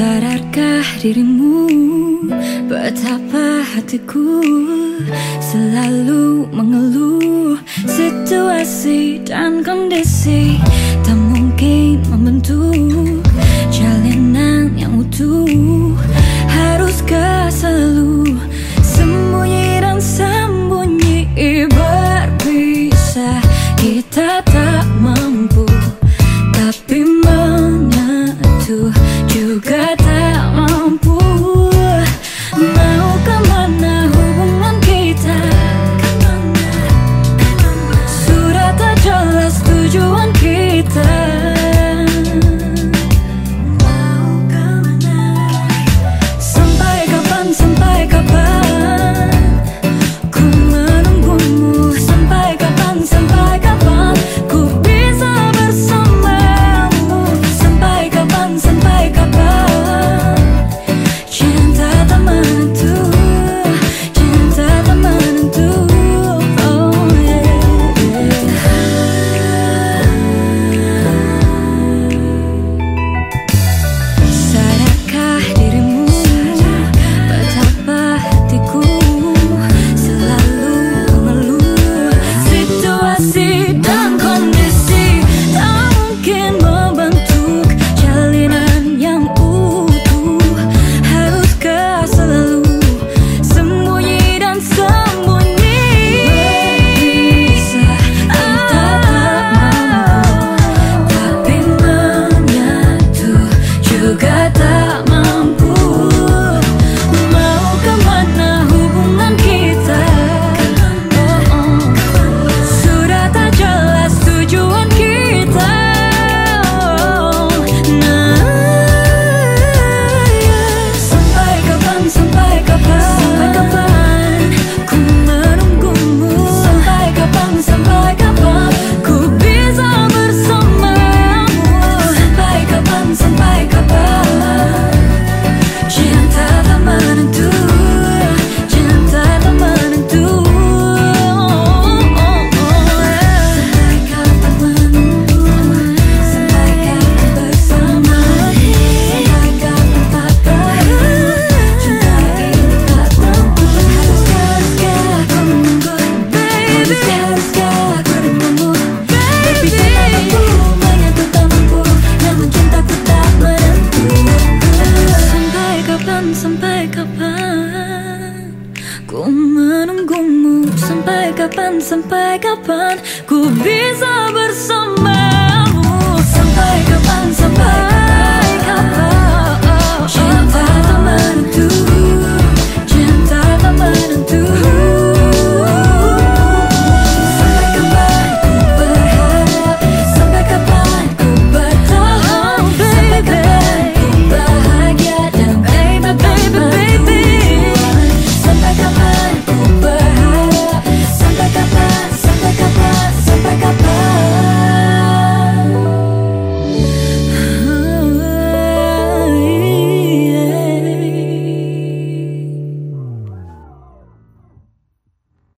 Sadarkah dirimu betapa hatiku selalu mengeluh situasi dan kondisi tak mungkin membentuk jalinan yang utuh. Haruskah selalu sembunyi dan sembunyi berpisah? Kita tak mampu tapi menyatu juga tak mampu. Mau kemana hubungan kita? Sudah tak jelas tujuan kita. Mau kemana? Sampai kapan, sampai kapan ku menunggumu? Sampai kapan, sampai kapan ku bisa bersamamu? Sampai kapan, sampai kapan cinta tak menentu, cinta tak menentu. Oh yeah. Sadarkah dirimu betapa hatiku selalu mengeluh situasi dan kondisi tak mungkin membentuk jalinan yang utuh. Haruskah selalu sembunyi dan sembunyi berpisah? Kita tak mampu tapi menyatu juga tak mampu. Mau kemana hubungan kita? Sudah tak jelas tujuan kita. Nah, sampai kapan, sampai kapan, sampai kapan ku menunggumu? Sampai kapan, sampai kapan ku bisa bersamamu? Sampai kapan, sampai kapan cinta tak menentu, cinta tak menentu. Sampai kapan menunggu? Sampai kapan bersama? Sampai kapan patah cinta ini tak mampu? Haruskah aku menunggu? Haruskah aku denganmu? Baby, tak mampu menyatu, tak mampu, namun cintaku tak menentu. Sampai kapan, sampai kapan ku menunggumu? Sampai kapan, sampai kapan ku bisa bersamamu? Sampai